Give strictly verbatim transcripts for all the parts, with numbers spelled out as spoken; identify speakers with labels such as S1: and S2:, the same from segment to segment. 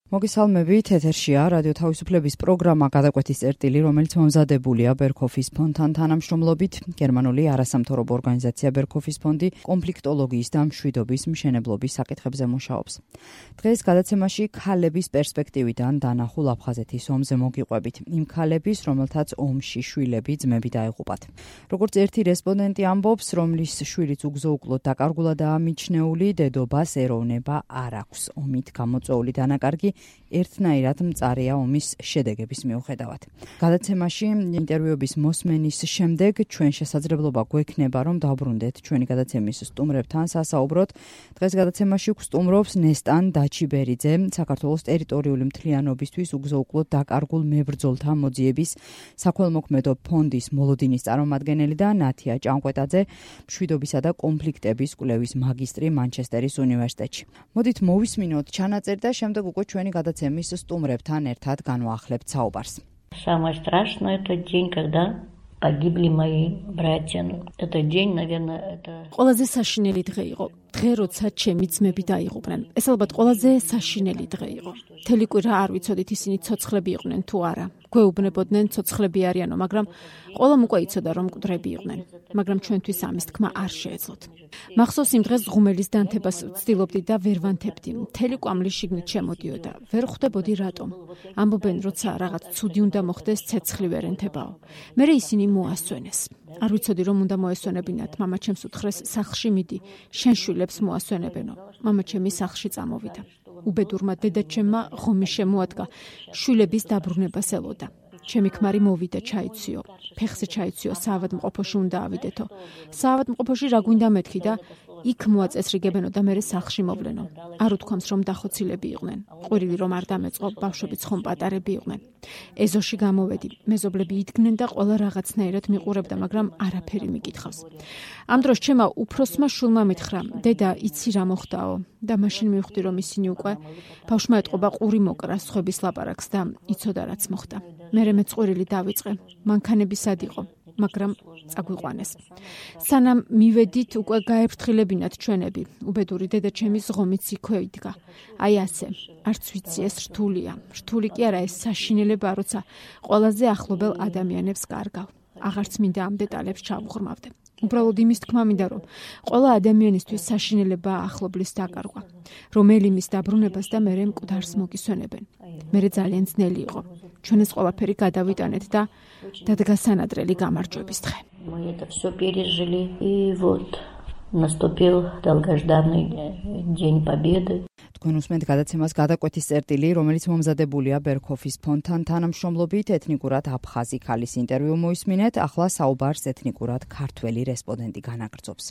S1: მოგესალმებით, ეთერშია რადიო თავისუფლების პროგრამა გადაკვეთის წერტილი, რომელიც მომზადებულია ბერქოფის ფონდთან თანამშრომლობით. გერმანული არასამთავრობო ორგანიზაცია ბერქოფის ფონდი კონფლიქტოლოგიის და მშვიდობის მშენებლობის საკითხებზე მუშაობს. დღეს გადაცემაში ქალების პერსპექტივიდან დანახულ აფხაზეთის ომზე მოგიყვებით. იმ ქალების, რომელთაც ომში შვილები, ძმები დაეღუპათ. როგორც ერთი რესპონდენტი ამბობს, რომლის შვილიც უგზო-უკლოდ დაკარგულადაა მიჩნეული, დედობას ეროვნება არ აქვს. ომით გამოწვეული დანაკარგი ერთნაირად მწარია ომის შედეგების მიუხედავად. გადაცემაში ინტერვიუების მოსმენის შემდეგ ჩვენ შესაძლებლობა გვექნება, რომ დავბრუნდეთ ჩვენი გადაცემის სტუმრებთან სასაუბროდ. დღეს გადაცემაში გვსტუმრობს ნესტან დაჩიბერიძე, საქართველოს ტერიტორიული მთლიანობისთვის უგზო-უკლოდ დაკარგულ მებრძოლთა მოძიების საქველმოქმედო ფონდის მოლოდინის წარმომადგენელი და ნათია ჭანკვეტაძე, მშვიდობისა და კონფლიქტების კვლევის მაგისტრი მანჩესტერის უნივერსიტეტში. მოდით მოვისმინოთ ჩანაწერი და შემდეგ უკვე ჩვენი გადაცემის სტუმრებთან ერთად განვაახლებთ საუბარს.
S2: Самое страшное тот день, когда погибли мои братья. Этот день, наверное, это
S3: ყველაზე საშინელი დღე იყო. დღე, როცა ჩემი ძმები დაიღუპნენ. ეს ალბათ ყველაზე საშინელი დღე იყო. მთელი კვირა არ ვიცოდით ისინი ცოცხლები იყვნენ თუ არა. გვეუბნებოდნენ ცოცხლები არიანო, მაგრამ ყველამ უკვე იცოდა რომ მკვდრები იყვნენ. მაგრამ ჩვენთვის ამის თქმა არ შეეძლოთ. მახსოვს იმ დღეს ღუმელის დანთებას ვცდილობდი და ვერ ვანთებდი. მთელი კვამლი შიგნით შემოდიოდა. ვერ ხვდებოდი რატომ. ამბობენ, როცა რაღაც ცუდი უნდა მოხდეს, ცეცხლი ვერ ენთებაო. მერე ისინი მოასვენეს. არ ვიცოდი რომ უნდა მოესვენებინათ. მამაჩემს უთხრეს, სახლში მიდი, შენ შვილებს მოასვენებენო. მამაჩემი სახლში წამოვიდა. უბედურმა დედაჩემმა ღომი შემოადგა, შვილების დაბრუნებას ელოდა. ჩემი ქმარი მოვიდა ჩაიციო. ფეხზე ჩაიციო, საავადმყოფოში უნდა ავიდეთო. საავადმყოფოში რა გვინდა მეთქი და იქ მოაწესრიგებენო და მერე სახლში მოვლენო. არ უთქვამს რომ დახოცილები იყვნენ. ყვირილი რომ არ დამეწყო, ბავშვებიც ხომ პატარები იყვნენ. ეზოში გამოვედი. მეზობლები იდგნენ და ყველა რაღაცნაირად მიყურებდა, მაგრამ არაფერი მიკითხავს. ამ დროს ჩემმა უფროსმა შვილმა მითხრა, დედა, იცი რა მოხდაო? და მაშინ მივხვდი რომ ისინი უკვე ბავშვმა ეტყობა ყური მოკრა სხვების ლაპარაკს და იცოდა რაც მოხდა. მერე მეც ყვირილი დავიწყე. მანქანები სად იყო? მაგრამ წაგვიყვანეს. სანამ მივედით, უკვე გაეფრთხილებინათ ჩვენები. უბედური დედაჩემის ღომიც იქვე იდგა. აი ასე, არც ვიცი ეს რთულია. რთული კი არა ეს საშინელება, როცა ყველაზე ახლობელ ადამიანებს კარგავ. აღარც მინდა ამ დეტალებს ჩავუღრმავდე. უბრალოდ იმის თქმა მინდა, რომ ყველა ადამიანისთვის საშინელება ახლობლის დაკარგვა, რომ ელიმის დაბრუნებას და მერე მკვდარს მოგისვენებენ. მერე ძალიან ძნელი იყო. ჩვენ ეს ყველაფერი გადავიტანეთ და დადგა სანადრელი გამარჯვების დღე.
S2: Мы это все пережили, и вот наступил долгожданный день победы.
S1: თქვენ უსმენთ გადაცემას გადაკვეთის წერტილი, რომელიც მომზადებულია ბერქოფის ფონდთან თანამშრომლობით. ეთნიკურად აფხაზი ქალის ინტერვიუ მოისმინეთ. ახლა საუბარს ეთნიკურად ქართველი რესპონდენტი განაგრძობს.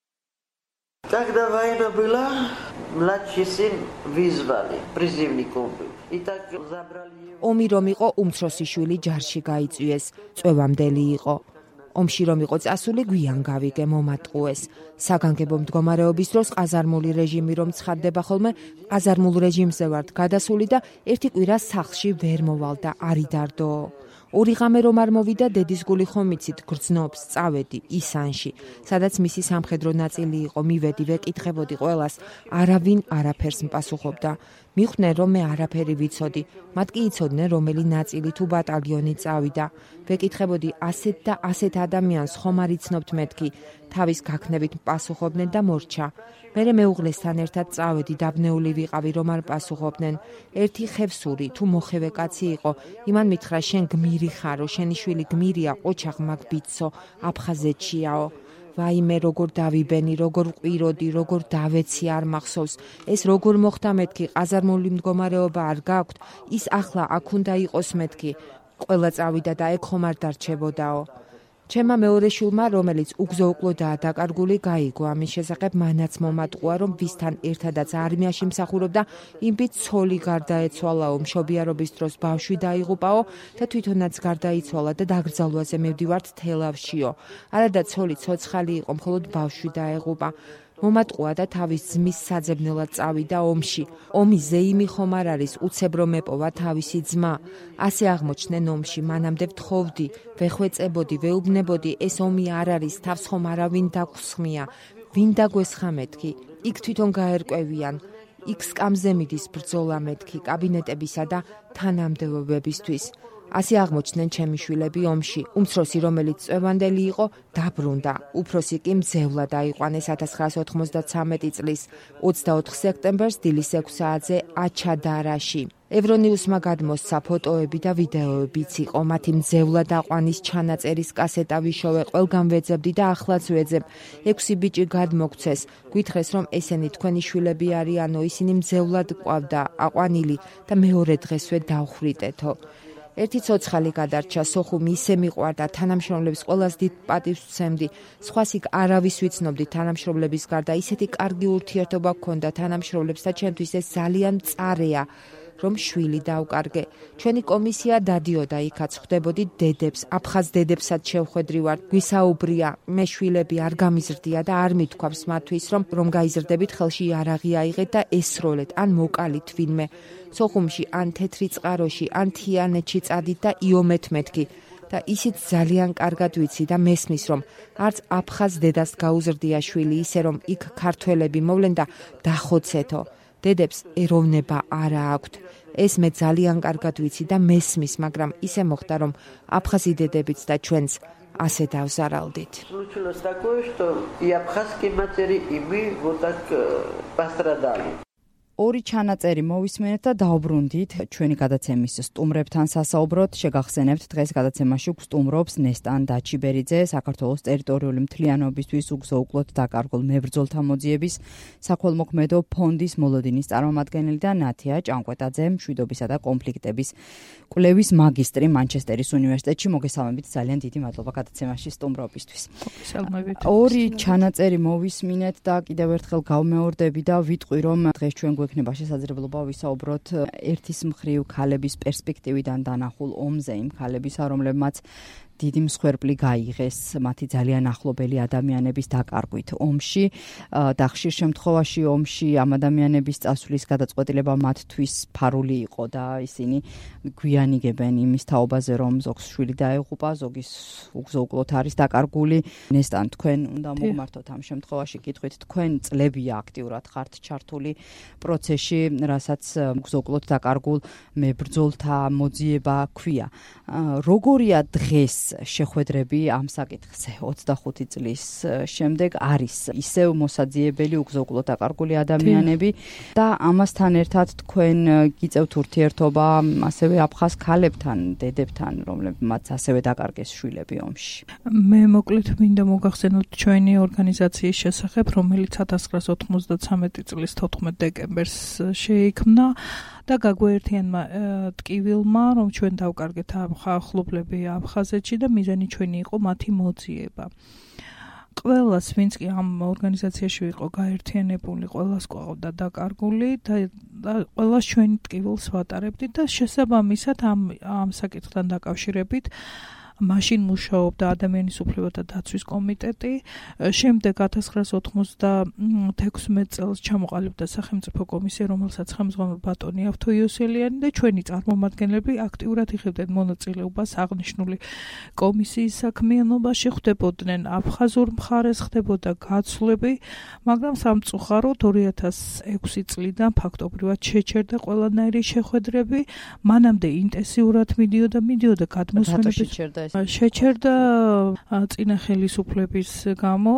S4: Когда война была, младший сын вызвали, призывником был. И так забрали его.
S5: ომი რომ იყო, უმცროსი შვილი ჯარში გაიწვიეს, წვევამდელი იყო. ომში რომ იყო წასული, გვიან გავიგე, მომატყუეს. საგანგებო მდგომარეობის დროს ყაზარმული რეჟიმი რომ ცხადდება ხოლმე, ყაზარმულ რეჟიმზე ვართ გადასული და ერთი კვირა სახლში ვერ მოვალ და არიდარდო. ორი ღამე რომ არ მოვიდა, დედის გული ხომ იცით, გრძნობს, წავედი ისანში, სადაც მისი სამხედრო ნაწილი იყო, მივედი, ვეკითხებოდი ყველას, არავინ არაფერს მპასუხობდა. მიხვდნენ რომ მე არაფერი ვიცოდი, მათ კი იცოდნენ რომელი ნაწილი თუ ბატალიონი წავიდა. ვეკითხებოდი ასეთ და ასეთ ადამიანს ხომ არ იცნობთ მეთქი, თავის გაქნებით მპასუხობდნენ და მორჩა. მერე მეუღლესთან ერთად წავედი, დაბნეული ვიყავი რომ არ პასუხობდნენ. ერთი ხევსური თუ მოხევე კაცი იყო, იმან მითხრა შენ გმირი ხარო, შენი შვილი გმირია, ყოჩაღ მაგბიცო, აფხაზეთშიაო. ვაიმე როგორ დავიბენი, როგორ ვყვიროდი, როგორ დავეცი არ მახსოვს. ეს როგორ მოხდა მეთქი, ყაზარმული მდგომარეობა არ გაქვთ, ის ახლა აქ უნდა იყოს მეთქი. ყველა წავიდა და ეგ ხომ არ დარჩებოდაო. ჩემმა მეორე შვილმა, რომელიც უგზო-უკლოდაა დაკარგული, გაიგო ამის შესახებ, მანაც მომატყუა, რომ ვისთან ერთადაც არმიაში მსახურობდა, იმით ცოლი გარდაეცვალაო, მშობიარობის დროს ბავშვი დაიღუპაო და თვითონაც გარდაიცვალა და დაკრძალვაზე მივდივართ თელავშიო. არადა ცოლი ცოცხალი იყო, მხოლოდ ბავშვი დაეღუპა. მომატყუა და თავის ძმის საძებნელად წავიდა ომში. ომი ზეიმი ხომ არ არის, უცებ რომ ეპოვა თავისი ძმა. ასე აღმოჩნდნენ ომში, მანამდე ვთხოვდი, ვეხვეწებოდი, ვეუბნებოდი, ეს ომი არ არის, თავს ხომ არავინ დაგხსხმია. ვინ დაგვესხა მეთქი? იქ თვითონ გაერკვევიან. იქ სკამზე მიდის ბრძოლა მეთქი კაბინეტებისა და თანამდებობებისთვის. ასე აღმოჩნდნენ ჩემი შვილები ომში. უმცროსი, რომელიც წვევანდელი იყო, დაბრუნდა. უფროსი კი მძევლად აიყვანეს ათას ცხრაასი ოთხმოცდათვრამეტი წლის ოცდაოთხ სექტემბერს დილის ექვს საათზე აჩადარაში. ევრონიუსმა გადმოსცა ფოტოები და ვიდეოებიც იყო. მათი მძევლად აყვანის ჩანაწერის კასეტა ვიშოვე, ყველგან ვეძებდი და ახლაც ვეძებ. ექვსი ბიჭი გადმოგცეს. გვითხრეს, რომ ესენი თქვენი შვილები არიანო, ისინი მძევლად ყვავდა, აყვანილი და მეორე დღესვე დავხრიტეთო. ერთი ცოცხალი გადარჩა, სოხუმი ისე მიყვარდა, თანამშრომლებს ყველას დიდ პატივს ვცემდი. სხვას იქ არავის ვიცნობდი თანამშრომლების გარდა, ისეთი კარგი ურთიერთობა გქონდა თანამშრომლებს და ჩემთვის ეს ძალიან მწარეა, რომ შვილი დავკარგე. ჩვენი კომისია დადიოდა იქაც, ხვდებოდი დედებს, აფხაზ დედებსაც შევხვედრი ვარ, გვისაუბრია, მე შვილები არ გამიზრდია და არ მithქვავს მათთვის, რომ რომ გაიზრდებით ხელში იარაღი აიღეთ და ესროლეთ, ან მოკალით ვინმე. სოხუმში, ან თეთრი წყაროში, ან თიანეთში წადით და იომეთ მეთქი. და ისიც ძალიან კარგად ვიცი და მესმის, რომ არც აფხაზ დედას გაუზრდია შვილი, ისე რომ იქ ქართველები მოვლენ და დახოცეთო. დედებს ეროვნება არა აქვთ. ეს მე ძალიან კარგად ვიცი და მესმის, მაგრამ ისე მოხდა, რომ აფხაზი დედებიც და ჩვენც ასე დავზარალდით.
S4: Случилось такое, что и абхазские матери, и мы вот так пострадали.
S1: ორი ჩანაწერი მოვისმენთ და დავბრუნდით ჩვენი გადაცემის სტუმრებთან სასაუბროთ. შეგახსენებთ, დღეს გადაცემაში გვსტუმრობს ნესტან დაჩიბერიძე, საქართველოს ტერიტორიული მთლიანობისთვის უგზო-უკლოდ დაკარგულ მებრძოლთა მოძიების საქველმოქმედო ფონდის მოლოდინის წარმომადგენელი და ნათია ჭანკვეტაძე, მშვიდობისა და კონფლიქტების კვლევის მაგისტრი მანჩესტერის უნივერსიტეტში. მოგესალმებით, ძალიან დიდი მადლობა გადაცემაში სტუმრობისთვის.
S3: მოგესალმებით.
S1: ორი ჩანაწერი მოვისმინეთ და კიდევ ერთხელ გავმეორდები და ვიტყვი, რომ დღეს ჩვენ ექნება შესაძლებლობა ვისაუბროთ ერთის მხრივ ქალების პერსპექტივიდან დანახულ ომზე, იმ ქალებისა, რომლებმაც დიდი მსხვერპლი გაიღეს მათი ძალიან ახლობელი ადამიანების დაკარგვით ომში და ხშირ შემთხვევაში ომში ამ ადამიანების წასვლის გადაწყვეტილება მათთვის ფარული იყო და ისინი გვიანიგებენ იმის თაობაზე, რომ ზოგს შვილი დაეღუპა, ზოგის უგზო-უკლოდ არის დაკარგული. ნესტან, თქვენ უნდა მოგმართოთ ამ შემთხვევაში კითხვით, თქვენ წლებია აქტიურად ხართ ჩართული პროცესში, რასაც უგზო-უკლოდ დაკარგულ მებრძოლთა მოძიება ქვია. როგორია დღეს შეხვედრები ამ საკითხზე ოცდახუთი წლის შემდეგ? არის ისევ მოსაძიებელი უგზო-უკლოდ დაკარგული ადამიანები და ამასთან ერთად თქვენ გიწევთ ურთიერთობა ასევე აფხაზ ქალებთან, დედებთან, რომლებმაც ასევე დაკარგეს შვილები ომში.
S6: მე მოკლედ მინდა მოგახსენოთ ჩვენი ორგანიზაციის შესახებ, რომელიც ათას ცხრაასი ოთხმოცდათვრამეტი წლის თოთხმეტ დეკემბერს შეიქმნა და გაგვაერთიანა ტკივილმა, რომ ჩვენ დავკარგეთ ახლობლები აფხაზეთში და მიზანი ჩვენი იყო მათი მოძიება. ყველას, ვინც კი ამ ორგანიზაციაში იყო გაერთიანებული, ყველას ყავდა დაკარგული და ყველას ჩვენ ტკივილს ვატარებდით და შესაბამისად ამ ამ საკითხთან დაკავშირებით მაშინ მუშაობდა ადამიანის უფლებათა დაცვის კომიტეტი. შემდეგ ათას ცხრაასი ოთხმოცდათექვსმეტ წელს ჩამოყალიბდა სახელმწიფო კომისია, რომელსაც ხელმძღვანელი ბატონი ავთო იოსელიანი და ჩვენი წარმომადგენლები აქტიურად იღებდნენ მონაწილეობას აღნიშნული კომისიის საქმიანობაში, ხვდებოდნენ აფხაზურ მხარეს, ხდებოდა გაცვლები, მაგრამ სამწუხაროდ ორი ათას ექვსი წლიდან ფაქტობრივად შეჩერდა ყველანაირი შეხვედრები, მანამდე ინტენსიურად მიდიოდა, მიდიოდა გადმოსვენების შეჩერდა წინა ხელისუფლების გამო,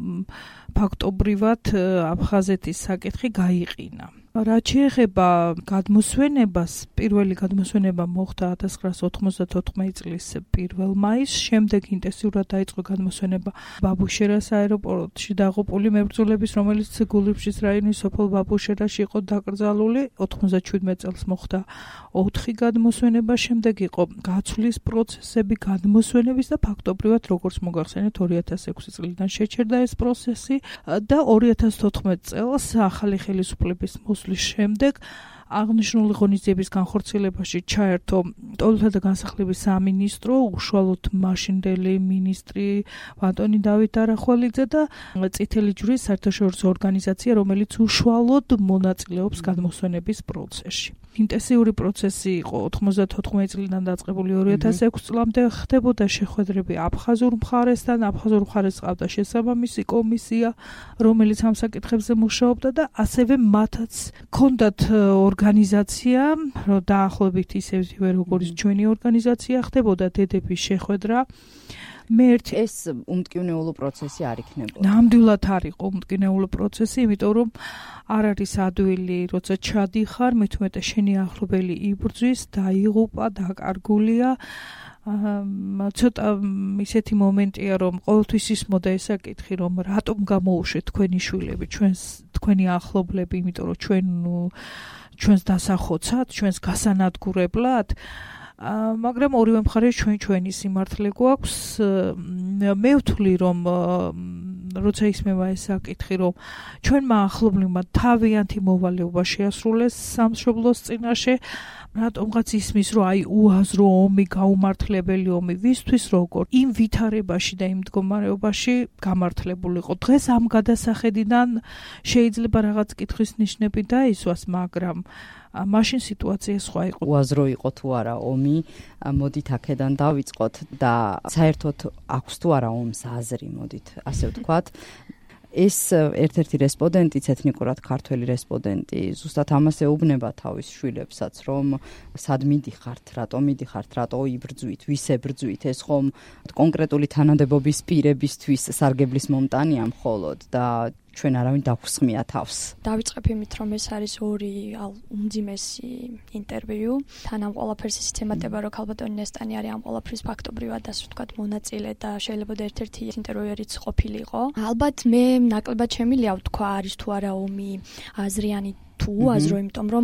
S6: ფაქტობრივად აფხაზეთის საკითხი გაიყინა. რაც შეეხება გადმოსვენებას, პირველი გადმოსვენება მოხდა ათას ცხრაასი ოცდათოთხმეტი წლის პირველ მაისს, შემდეგ ინტენსიურად დაიწყო გადმოსვენება ბაბუშერას აეროპორტში დაღუპული მებრძოლების, რომელიც გულიბშის რაიონის სოფელ ბაბუშერაში იყო დაკრძალული. ოცდაშვიდმეტ წელს მოხდა ოთხი გადმოსვენება, შემდეგ იყო გაცვლის პროცესები, გადმოსვენების და ფაქტობრივად, როგორც მოგახსენეთ, ორი ათას ექვსი წლიდან შეჩერდა ეს პროცესი და ორი ათას თოთხმეტ წელს ახალი ხელისუფლების მოსვლის შემდეგ აღნიშნული ღონისძიების განხორციელებაში ჩაერთო ტოლთა და განსახლების სამინისტრო, უშუალოდ მაშინდელი მინისტრი ბატონი დავით არახველიძე და წითელი ჯვრის საერთაშორისო ორგანიზაცია, რომელიც უშუალოდ მონაწილეობს გადმოსვენების პროცესში. ინტენსიური პროცესი იყო ოთხმოცდათოთხმეტი წლიდან დაწყებული ორი ათას ექვსი წლამდე ხდებოდა შეხვედრები აფხაზურ მხარესთან, აფხაზურ მხარეს ყავდა შესაბამისი კომისია, რომელიც ამ საკითხებზე მუშაობდა და ასევე მათაც ჰქონდათ ორგანიზაცია, რომ დაახლოებით ისევე როგორც ჩვენი ორგანიზაცია ხდებოდა დედების შეხვედრა. მე ერთი
S1: ეს უმტკივნეულო პროცესი არ იქნებოდა.
S6: ნამდვილად არ იყო უმტკივნეულო პროცესი, იმიტომ რომ არ არის ადვილი, როცა ჩადიხარ, მით უმეტეს შენი ახლობელი იბრძვის, დაიღუპა, დაკარგულია. ცოტა ისეთი მომენტია, რომ ყოველთვის ისმოდა ეს საკითხი, რომ რატომ გამოუშვეთ თქვენი შვილები, ჩვენს თქვენი ახლობლები, იმიტომ რომ ჩვენ ჩვენს დასახოცად, ჩვენს გასანადგურებლად. მაგრამ ორივე მხარეს ჩვენ ჩვენი სიმართლე გვაქვს. მე ვთვლი, რომ როცა ისმევა ეს საკითხი, რომ ჩვენმა ახლობლებმა თავიანთი მოვალეობა შეასრულეს სამშობლოს წინაშე, რატომღაც ისმის, რომ აი უაზრო ომი, გაუმართლებელი ომი, ვისთვის როგორ იმ ვითარებაში და იმ მდგომარეობაში გამართლებულიყო. დღეს ამ გადასახედიდან შეიძლება რაღაც კითხვის ნიშნები დაისვას, მაგრამ მაშინ სიტუაცია სხვა იყო.
S1: უაზრო იყო თუ არა ომი, მოდით აქედან დავიწყოთ და საერთოდ აქვს თუ არა ომს აზრი, მოდით ასე ვთქვათ. ეს ერთ-ერთი რესპონდენტიც, ეთნიკურად ქართველი რესპონდენტი, ზუსტად ამას ეუბნება თავის შვილებსაც, რომ სად მიდიხართ, რატომ მიდიხართ, რატო იბრძვით, ვის ებრძვით, ეს ხომ კონკრეტული თანამდებობის პირებისთვის სარგებლის მომტანია მხოლოდ და ჩვენ არავინ დაგვსხმია თავს.
S7: დავიწყებ იმით, რომ ეს არის ორი უმძიმესი ინტერვიუ. თან ამ ყველაფერს ისიც ემატება, რომ ქალბატონი ნესტანი არის ამ ყველაფრის ფაქტობრივად, ასე ვთქვათ, მონაწილე და შეიძლება ერთ-ერთი ინტერვიუერიც ყოფილიყო. ალბათ მე ნაკლებად შემილია ვთქვა, არის თუ არა ომი აზრიანი თუ უაზრო, იმიტომ რომ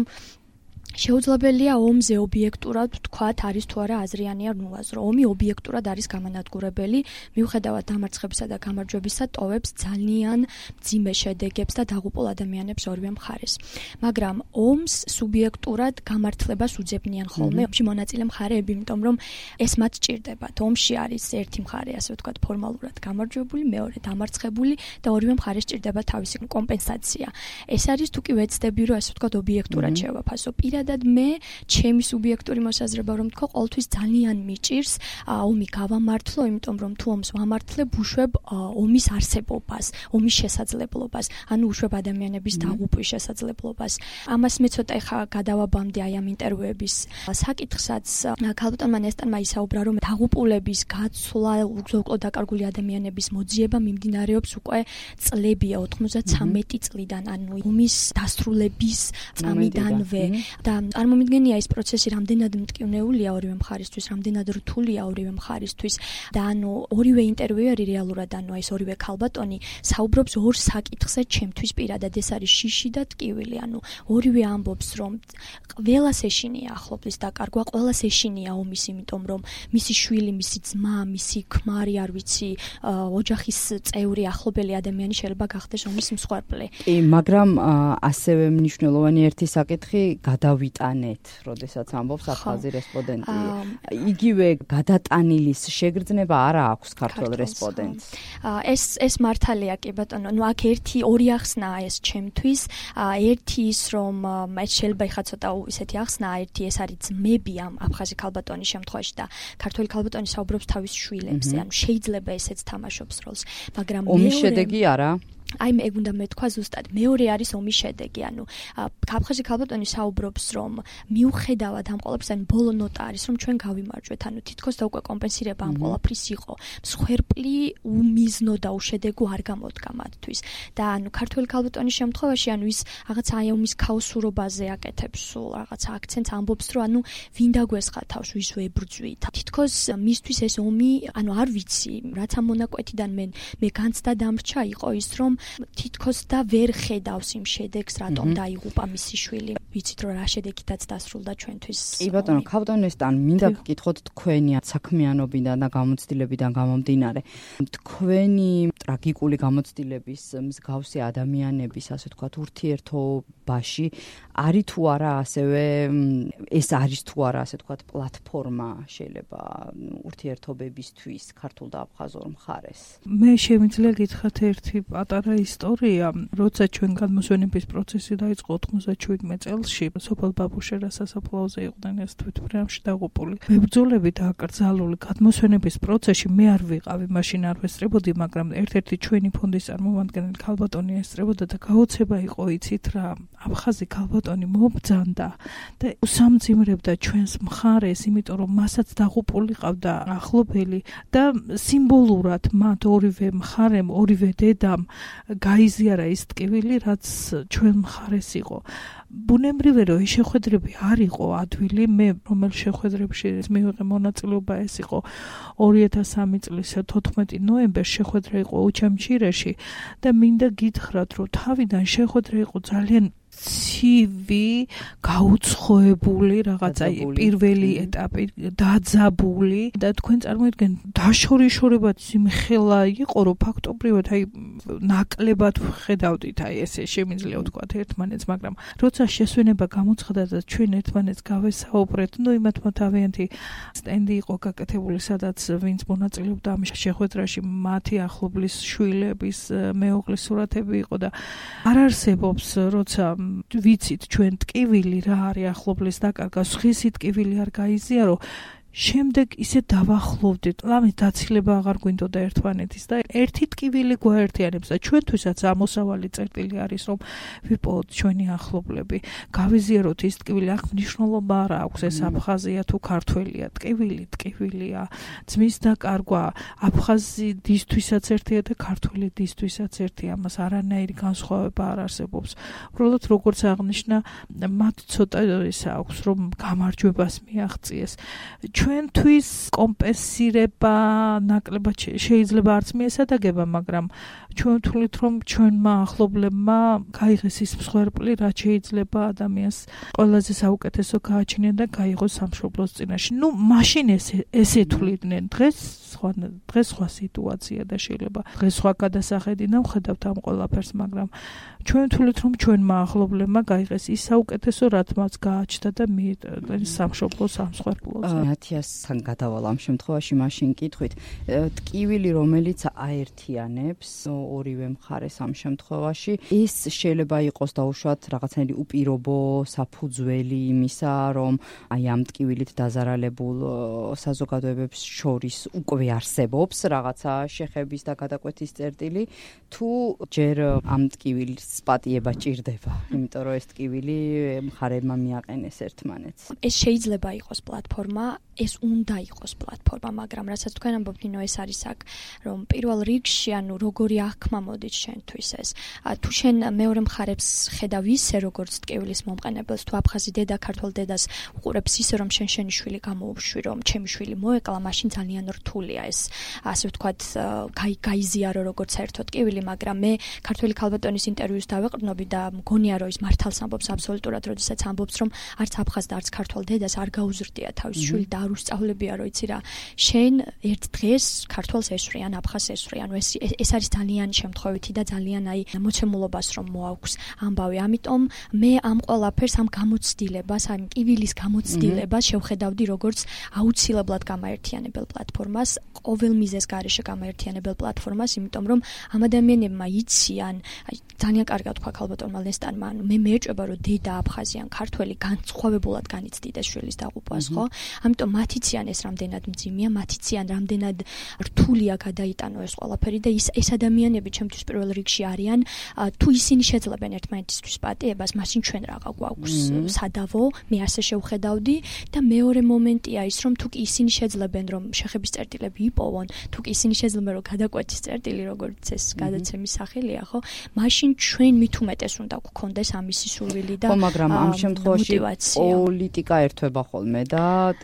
S7: შეუძლებელია ომზე ობიექტურად ვთქვათ, არის თუ არა აზრიანი ან უაზრო. ომი ობიექტურად არის გამანადგურებელი, მიუხედავად დამარცხებისა და გამარჯვებისა, ტოვებს ძალიან მძიმე შედეგებს და დაღუპულ ადამიანებს ორივე მხარეს. მაგრამ ომს სუბიექტურად გამართლებას უძებნიან ხოლმე ომში მონაწილე მხარეები, იმიტომ რომ ეს მათ ჭირდებათ. ომში არის ერთი მხარე, ასე ვთქვათ, ფორმალურად გამარჯვებული, მეორე დამარცხებული და ორივე მხარეს ჭირდება თავისი კომპენსაცია. ეს არის თუ კი ვეცდები, რომ ასე ვთქვათ, ობიექტურად შევაფასო. პირადად მე ჩემი სუბიექტური მოსაზრება რომ თქვა, ყოველთვის ძალიან მიჭირს ომი გავამართლო, იმიტომ რომ თუ ომს ვამართლებ, უშვებ ომის არსებობას, ომის შესაძლებლობას, ანუ უშვებ ადამიანების დაღუპვის შესაძლებლობას. ამას მე ცოტა ეხა გადავაბამდე აი ამ ინტერვიუების საკითხსაც. ქალბატონმა ნესტანმა ისაუბრა, რომ დაღუპულების გაცვლა, უგზო დაკარგული ადამიანების მოძიება მიმდინარეობს უკვე წლებია ოთხმოცდათრამეტი წლიდან, ანუ ომის დასრულების წამიდანვე. და წარმომიდგენია ეს პროცესი რამდენად მტკივნეულია ორივე მხარისთვის, რამდენად რთულია ორივე მხარისთვის და ანუ ორივე ინტერვიუერი რეალურად, ანუ ეს ორივე ქალბატონი საუბრობს ორ საკითხზე ჩემთვის პირადად, ეს არის შიში და ტკივილი, ანუ ორივე ამბობს, რომ ყველას ეშინია ახლობლის დაკარგვა, ყველას ეშინია ომის, იმიტომ რომ მისი შვილი, მისი ძმა, მისი ქმარი, არ ვიცი, ოჯახის წევრი, ახლობელი ადამიანი შეიძლება გახდეს ომის მსხვერპლი.
S1: კი, მაგრამ ასევე მნიშვნელოვანი ერთი საკითხი გადავიტანეთ, როდესაც ამბობს აფხაზი რესპონდენტი. იგივე გადატანილის შეგრძნება არა აქვს ქართველ რესპონდენტს.
S7: ეს ეს მართალია, კი ბატონო. ნუ აქ ერთი ორი ახსნაა ეს ჩემთვის. ერთი ის, რომ ეს შეიძლება იხა ცოტა ისეთი ახსნაა, ერთი ეს არის ძმები ამ აფხაზი ქალბატონის შემთხვევაში და ქართველი ქალბატონი საუბრობს თავის შვილებზე, ანუ შეიძლება ესეც თამაშობს როლს, მაგრამ
S1: ომის შედეგი არა.
S7: აი მე უნდა მეთქვა ზუსტად მეორე არის ომის შედეგი, ანუ აფხაზი ქალბატონი საუბრობს, რომ მიუხედავად ამ ყველაფერს, ან ბოლო ნოტა არის, რომ ჩვენ გავიმარჯვეთ, ანუ თითქოს და უკვე კომპენსირება ამ ყველაფრის იყო. მსხვერპლი უმიზნო და უშედეგო არ გამოდგა მათთვის. და ანუ ქართველი ქალბატონის შემთხვევაში, ანუ ის რაღაც აი ომის ქაოსურობაზე აკეთებს სულ რაღაც აქცენტს, ამბობს, რომ ანუ ვინ დაგვესხა თავს, ვის ვებრძვით. თითქოს მისთვის ეს ომი, ანუ არ ვიცი, რაც ამ მონაკვეთიდან მე მე განცდა დამრჩა იყო ის, რომ თითქოს და ვერ ხედავს იმ შედეგს, რატომ დაიღუპა მისი შვილი. ვიცით, რომ რა შედეგითაც დასრულდა ჩვენთვის.
S1: კი ბატონო, ქალბატონესთან მინდა გკითხოთ თქვენი საქმიანობიდან და გამოცდილებიდან გამომდინარე. თქვენი ტრაგიკული გამოცდილების მსგავსი ადამიანების, ასე ვთქვათ, ურთიერთობ ბაში არის თუ არა ასევე ეს არის თუ არა ასე თქვათ პლატფორმა შეიძლება ურთიერთობებისთვის ქართულ და აფხაზურ მხარეს.
S6: მე შემიძლია გითხრათ ერთი პატარა ისტორია, როცა ჩვენ გადმოსვენების პროცესი დაიწყო ოცდაშვიდ წელს, სოფელ ბაბუშერას სასაფლაოზე იყვნენ ეს თვითმფრინავში დაღუპული მებრძოლები და აკრძალული გადმოსვენების პროცესში მე არ ვიყავი, მაშინ არ ვესწრებოდი, მაგრამ ერთ-ერთი ჩვენი ფონდის წარმომადგენელი ქალბატონი ესწრებოდა და გაოცება იყო, იცით რა, აფხაზი ქალბატონი მობძანდა და უსამძიმრებდა ჩვენს მხარეს, იმიტომ რომ მასაც დაღუპული ყავდა ახლობელი და სიმბოლურად მათ ორივე მხარემ, ორივე დედამ გაიზიარა ის ტკივილი, რაც ჩვენ მხარეს იყო. ბუნებრივია რომ ეს შეხვედრები არ იყო ადვილი, მე რომელ შეხვედრებში მივიღე მონაწილეობა, ეს იყო ორი ათას სამი წლის თოთხმეტი ნოემბერს შეხვედრა იყო უჩამჩირეში და მინდა გითხრათ რომ თავიდან შეხვედრა იყო ძალიან ცივი, გაუცხოებული რაღაცა პირველი ეტაპი, დაძაბული და თქვენ წარმოიდგენ დაშორიშორებად სიმხელა იყო, რომ ფაქტობრივად აი ნაკლებად ხედავდით, აი ესე შემიძლია ვთქვათ ერთმანეთს, მაგრამ როცა შესვენება გამოცხადდა და ჩვენ ერთმანეთს გავესაუბრეთ, ნუ იმათმა თავიანთი სტენდი იყო გაკეთებული, სადაც ვინც მონაწილეობდა ამ შეხვედრაში, მათი ახლობლის შვილების მეუღლის სურათები იყო და არ არსებობს, როცა ვიცით ჩვენ ტკივილი რა არის ახლობლის დაკარგვა, სხვისი ტკივილი არ გაიზიარო, შემდეგ ისე დავახლოვდით, ლამის დაცილება აღარ გვინდოდა ერთმანეთის და ერთი ტკივილი გვაერთიანებს და ჩვენთვისაც ამოსავალი წერტილი არის, რომ ვიპოვოთ ჩვენი ახლობლები, გავიზიაროთ ის ტკივილი, აქ მნიშვნელობა არ აქვს ეს აფხაზია თუ ქართველია, ტკივილი ტკივილია, ძმის დაკარგვა აფხაზი დისთვისაც ერთია და ქართველი დისთვისაც ერთია, ამას არანაირი განსხვავება არ არსებობს. უბრალოდ როგორც აღნიშნა, მათ ცოტა ის აქვს, რომ გამარჯვებას მიაღწიეს. ჩვენთვის კომპენსირება ნაკლებად შეიძლება არც მიესადაგება, მაგრამ ჩვენ ვთვლით, რომ ჩვენმა ახლობლებმა გაიღეს ის მსხვერპლი, რაც შეიძლება ადამიანს ყველაზე საუკეთესო გააჩნია და გაიღოს სამშობლოს წინაშე. ნუ მაშინ ესე ესე თვლიდნენ, დღეს სხვა დღეს სხვა სიტუაცია და შეიძლება დღეს სხვა გადასახედი ნავხედავთ ამ ყველაფერს, მაგრამ ჩვენ ვთვლით, რომ ჩვენმა ახლობლებმა გაიღეს ის საუკეთესო, რაც მას გააჩნდა და მიიტანეს სამშობლოს სამსხვერპლოზე.
S1: ათასთან გადავალ ამ შემთხვევაში მაშინ კითხვით, ტკივილი რომელიც აერთიანებს ორივე მხარეს ამ შემთხვევაში, ის შეიძლება იყოს დაუშვათ რაღაცნაირი უპირობო საფუძველი იმისა, რომ აი ამ ტკივილით დაზარალებულ საზოგადოებებს შორის უკვე არსებობს რაღაცა შეხების და გადაკვეთის წერტილი, თუ ჯერ ამ ტკივილის პატიება ჭირდება, იმიტომ რომ ეს ტკივილი მხარეებმა მიაყენეს ერთმანეთს.
S7: ეს შეიძლება იყოს პლატფორმა, ეს უნდა იყოს პლატფორმა, მაგრამ რასაც თქვენ ამბობთ, ნინო, ეს არის აქ, რომ პირველ რიგში, ანუ როგორი აღქმა მოდით შენთვის ეს. თუ შენ მეორე მხარებს ხედავ ისე, როგორც ტკივილის მომყენებელს, თუ აფხაზი დედა ქართველ დედას უყურებს ისე, რომ შენ შენი შვილი გამოუშვი, რომ ჩემი შვილი მოეკლა, მაშინ ძალიან რთულია ეს, ასე ვთქვათ, გაიზიარო როგორც საერთო ტკივილი, მაგრამ მე ქართველი ქალბატონის ინტერვიუს დავეყრდნობი და მგონია, რომ ის მართალს ამბობს აბსოლუტურად, როდესაც ამბობს, რომ არც აფხაზ და არც ქართველ დედას არ გაუზრდია თავის შვილი და არ უსწავლებია, რომ იცი რა, შენ ერთ დღეს ქართველს ესვრი ან აფხაზს ესვრი, ანუ ეს ეს არის ძალიან შემთხვევითი და ძალიან აი მოცემულობას რომ მოაქვს ამბავი. ამიტომ მე ამ ყველაფერს, ამ გამოცდილებას, ამ ტკივილის გამოცდილებას შევხედავდი როგორც აუცილებლად გამაერთიანებელ პლატფორმას, ყოველ მიზეს გარეშე გამაერთიანებელ პლატფორმას, იმიტომ რომ ამ ადამიანებმა იციან, აი ძალიან კარგად თქვა ქალბატონმა ლესტანმა, ანუ მე მეეჭვება, რომ დედა აფხაზიან ქართველი განსხვავებულად განიცდიდეს შვილის დაღუპვას, ხო? ამიტომ მათ იციან ეს რამდენად მძიმეა, მათ იციან რამდენად რთულია გადაიტანო ეს ყველაფერი და ის ეს ადამიანები ჩემთვის პირველ რიგში არიან, თუ ისინი შეძლებენ ერთმანეთისთვის პატიებას, მაშინ ჩვენ რაღა გვაქვს სადავო, მე ასე შევხედავდი და მეორე მომენტია ის, რომ თუ კი ისინი შეძლებენ, რომ შეხების წერტილები იპოვონ, თუ კი ისინი შეძლებენ, რომ გადაკვეთის წერტილი, როგორც ეს გადაცემის სახელია, ხო? მაშინ ჩვენ მით უმეტეს უნდა გვქონდეს ამისი სურვილი და
S1: ხო, მაგრამ ამ შემთხვევაში პოლიტიკა ერთვება ხოლმე და ქალბატონ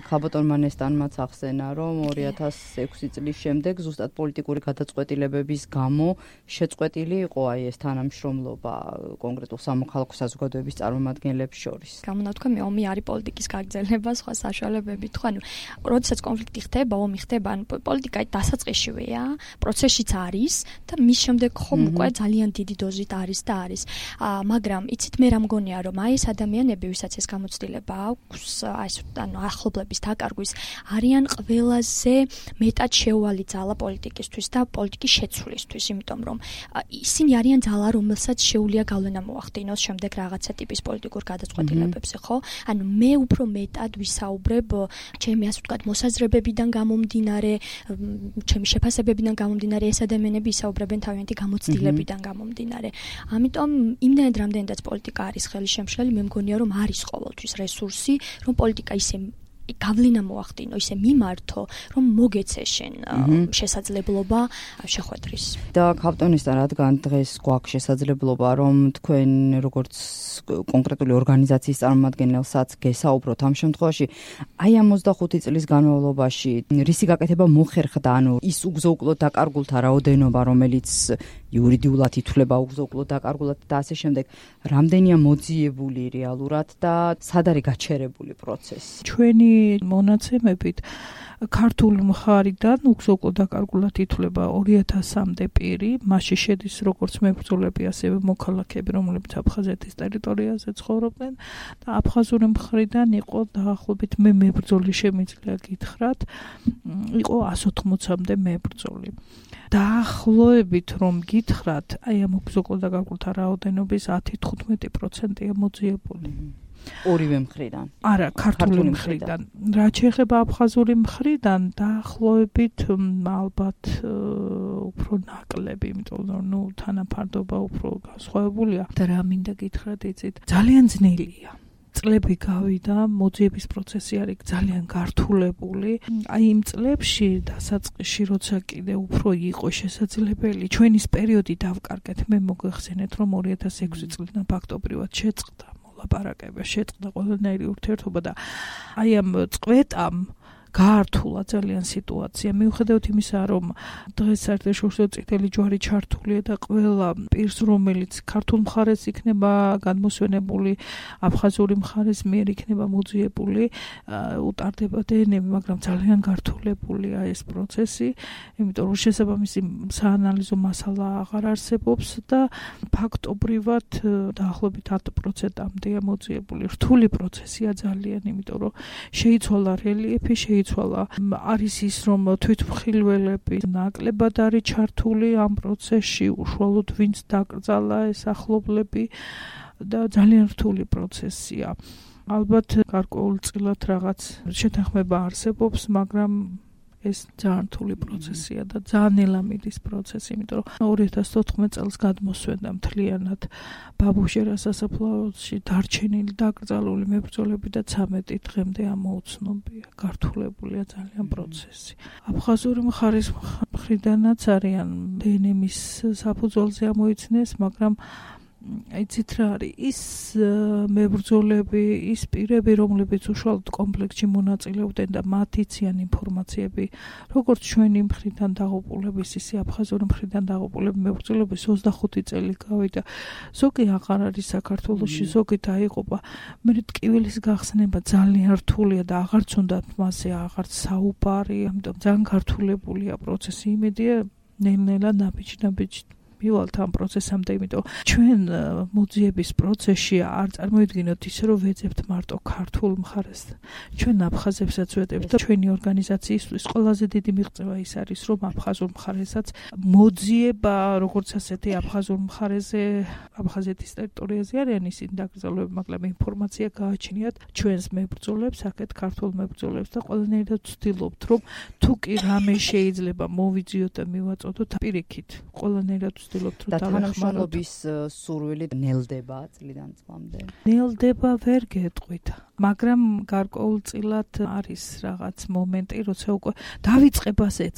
S1: დოქტორმა ნესტანმაც ახსენა, რომ ორი ათას ექვსი წლის შემდეგ ზუსტად პოლიტიკური გადაწყვეტილებების გამო შეწყვეტილი იყო აი ეს თანამშრომლობა კონკრეტულ სამოქალაქო საზოგადოების წარმომადგენლებს შორის.
S7: გამონათქვამი ომი არის პოლიტიკის გაგრძელება, სხვა საშუალებები თუ ანუ როდესაც კონფლიქტი ხდება, ომი ხდება, ანუ პოლიტიკა დასაწყისშივეა, პროცესშიც არის და მის შემდეგ ხომ უკვე ძალიან დიდი დოზით არის და არის. მაგრამ იცით მე რა მგონია, რომ აი ეს ადამიანები, ვისაც ეს გამოცდილება აქვს, აი ეს ანუ ახლობლების დაკარგვის არიან ყველაზე მეტად შეუვალი ძალა პოლიტიკისთვის და პოლიტიკის შეცვლისთვის, იმიტომ რომ ისინი არიან ძალა, რომელსაც შეუძლია გავლენა მოახდინოს შემდეგ რაღაცა ტიპის პოლიტიკურ გადაწყვეტილებებზე, ხო? ანუ მე უფრო მეტად ვისაუბრებ ჩემი ასე ვთქვათ მოსაზრებებიდან გამომდინარე, ჩემი შეფასებებიდან გამომდინარე, ეს ადამიანები ისაუბრებენ თავიანთი გამოცდილებიდან გამომდინარე. ამიტომ იმდენად რამდენადაც პოლიტიკა არის ხელისშემშლელი, მე მგონია რომ არის ყოველთვის რესურსი, რომ პოლიტიკა ისე გავლენა მოახდინო, ისე მიმართო, რომ მოგეცე შენ შესაძლებლობა შეხვედრის.
S1: და ქავტონისთან რადგან დღეს გვაქვს შესაძლებლობა, რომ თქვენ როგორც კონკრეტული ორგანიზაციის წარმომადგენელსაც გესაუბროთ ამ შემთხვევაში, აი ამ ოცდახუთი წლის განმავლობაში რისი გაკეთება მოხერხდა, ანუ ის უგზო-უკვლოდ დაკარგულთა რაოდენობა, რომელიც იურიდიულად ითვლება უგზო-უკვლოდ დაკარგულად და ასე შემდეგ, რამდენია მოძიებული რეალურად და სად არის გაჩერებული პროცესი?
S6: ჩვენი მონაცემებით ქართული მხარიდან უგზო-უკვლოდ დაკარგულად ითვლება ორი ათასამდე პირი, მასში შედის როგორც მებრძოლები, ასევე მოქალაქეები, რომლებიც აფხაზეთის ტერიტორიაზე ცხოვრობდნენ და აფხაზური მხრიდან იყო დაახლოებით მე მებრძოლი შემიძლია გითხრათ, იყო ასი ოთხმოცამდე მებრძოლი. დაახლოებით რომ გითხრათ, აი ამ უგზო-უკვლოდ დაკარგულთა რაოდენობის ათი თხუთმეტი პროცენტია მოძიებული.
S1: ორივე მხრიდან.
S6: არა, ქართული მხრიდან. რაც შეეხება აფხაზური მხრიდან, დაახლოებით ალბათ უფრო ნაკლები, იმიტომ რომ ნუ თანაფარდობა უფრო განსხვავებულია. და რა მინდა გითხრათ, იცით, ძალიან ძნელია. წლები გავიდა, მოძიების პროცესი არის ძალიან გართულებული. აი იმ წლებში დასაწყისში, როცა კიდე უფრო იყო შესაძლებელი, ჩვენის პერიოდი დავკარგეთ, მე მოგეხსენეთ, რომ ორი ათას ექვსი წლიდან ფაქტობრივად შეწყდა ლაპარაკება, შეწყდა ყველანაირი ურთიერთობა და აი ამ წყვეტამ გაართულა ძალიან სიტუაცია. მიუხედავად იმისა, რომ დღეს საერთაშორისო წითელი ჯვარი ჩართულია და ყველა პირს, რომელიც ქართულ მხარეს იქნება გადმოსვენებული, აფხაზური მხარეს მიერ იქნება მოძიებული, უტარდება დნმ, მაგრამ ძალიან გართულებულია ეს პროცესი, იმიტომ რომ შესაბამისი საანალიზო მასალა აღარ არსებობს და ფაქტობრივად დაახლოებით ათი პროცენტამდეა მოძიებული. რთული პროცესია ძალიან, იმიტომ რომ შეიცვალა რელიეფი, შეიცვალა არის ის, რომ თვითმხილველები ნაკლებად არის ჩართული ამ პროცესში, უშუალოდ ვინც დაკრძალა ეს ახლობლები და ძალიან რთული პროცესია. ალბათ გარკვეულწილად რაღაც შეთანხმება არსებობს, მაგრამ ეს ძალიან რთული პროცესია და ძალიან ელამიდის პროცესი, იმიტომ რომ ორი ათას თოთხმეტ წელს გადმოსვენდა მთლიანად ბაბუჟერას სასაფლაოში დარჩენილი დაკრძალული მებრძოლები და ცამეტი დღემდე ამოუცნობია, გართულებულია ძალიან პროცესი. აფხაზური მხარის მხრიდანაც არიან დნმ-ის საფუძველზე ამოიცნეს, მაგრამ იცით რა არის, ის მებრძოლები, ის პირები, რომლებიც უშუალოდ კონფლიქტში მონაწილეობდნენ და მათ იციან ინფორმაციები, როგორც ჩვენი მხრიდან დაღუპულების, ისე აფხაზური მხრიდან დაღუპულების მებრძოლების ოცდახუთი წელი გავიდა. ზოგი აღარ არის საქართველოში, ზოგი დაიღუპა. მე ტკივილის გახსნება ძალიან რთულია და აღარც უნდა მასზე აღარც საუბარი, ამიტომ ძალიან გართულებულია პროცესი. იმედია ნელ-ნელა ნაბიჯ-ნაბიჯ მივალთ ამ პროცესამდე, იმიტომ ჩვენ მოძიების პროცესში არ წარმოიდგინოთ ისე, რომ ვეძებთ მარტო ქართულ მხარეს. ჩვენ აფხაზებსაც ვეძებთ და ჩვენი ორგანიზაციისთვის ყველაზე დიდი მიღწევა ის არის, რომ აფხაზურ მხარესაც მოძიება, როგორც ასეთი აფხაზურ მხარეზე, აფხაზეთის ტერიტორიაზე არიან ისინი დაკრძალულები, მაგრამ ინფორმაცია გააჩნიათ ჩვენს მებრძოლებს, აქეთ ქართულ მებრძოლებს და ყველანაირად ვცდილობთ, რომ თუ კი რამე შეიძლება მოვიძიოთ და მივაწოდოთ პირიქით, ყველანაირად
S1: და თანამშრომლობის სურვილი ნელდება წლიდან წლამდე.
S6: ნელდება ვერ გეტყვით, მაგრამ გარკვეულწილად არის რაღაც მომენტი, როცა უკვე დავიწყებას ეცემა.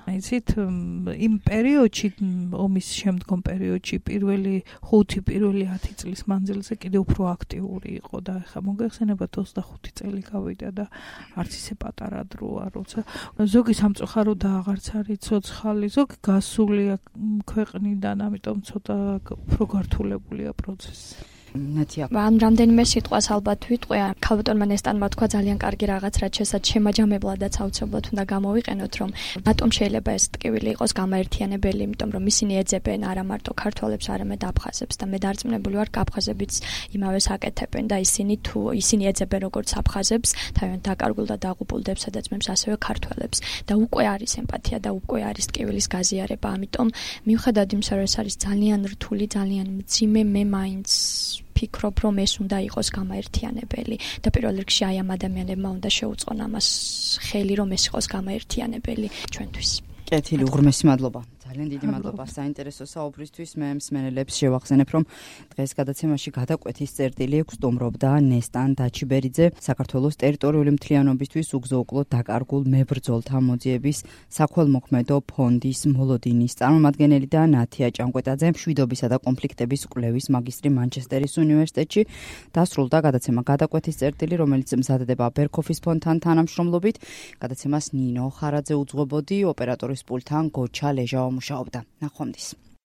S6: იცით, იმ პერიოდში, ომის შემდგომ პერიოდში, პირველი ხუთი, პირველი ათი წლის მანძილზე კიდევ უფრო აქტიური იყო და ეხლა მოგეხსენებათ ოცდახუთი წელი გავიდა და არც ისე პატარა დროა, როცა ზოგი სამწუხარო და აღარც არის ცოცხალი, ზოგი გასულია ქვეყნიდან, ამიტომ ცოტა უფრო გართულებულია პროცესი.
S1: ნათია.
S7: ამ რამდენიმე სიტყვას ალბათ ვიტყვე. ქალბატონმა ნესტანმა თქვა ძალიან კარგი რაღაც, რაც შესაძ შემაჯამებლადაც აუცილებლად უნდა გამოვიყენოთ, რომ რატომ შეიძლება ეს ტკივილი იყოს გამაერთიანებელი, იმიტომ რომ ისინი ეძებენ არა მარტო ქართველებს, არამედ აფხაზებს და მე დარწმუნებული ვარ, აფხაზებიც იმავეს აკეთებენ და ისინი თუ ისინი ეძებენ როგორც აფხაზებს, თავიანთ დაკარგულ და დაღუპულ დებსადაც ასევე ქართველებს და უკვე არის ემპათია და უკვე არის ტკივილის გაზიარება, ამიტომ მიუხედავად იმისა, რომ ეს არის ძალიან რთული, ძალიან მძიმე, მე მაინც ფიქრობ, რომ ეს უნდა იყოს გამაერთიანებელი და პირველ რიგში აი ამ ადამიანებმა უნდა შეუწყონ ამას ხელი, რომ ეს იყოს გამაერთიანებელი ჩვენთვის.
S1: კეთილი, უღრმესი მადლობა. ძალიან დიდი მადლობა საინტერესო საუბრისთვის. მე მსმენელებს შევახსენებ, რომ დღეს გადაცემაში გადაკვეთის წერტილი ექვსტუმრობდა ნესტან დაჩიბერიძე, საქართველოს ტერიტორიული მთლიანობისთვის უგზო-უკლოდ დაკარგულ მებრძოლთა მოძიების საქველმოქმედო ფონდის მოლოდინის წარმომადგენელი და ნათია ჭანკვეტაძე, მშვიდობისა და კონფლიქტების კვლევის მაგისტრი მანჩესტერის უნივერსიტეტში. დასრულდა გადაცემა გადაკვეთის წერტილი, რომელიც მზადდება ბერქოფის ფონდთან თანამშრომლობით. გადაცემას ნინო ხარაძე უძღვებოდი, ოპერატორის პულტთან გოჩა ლეჟავა მუშაობდა. ნახვამდის.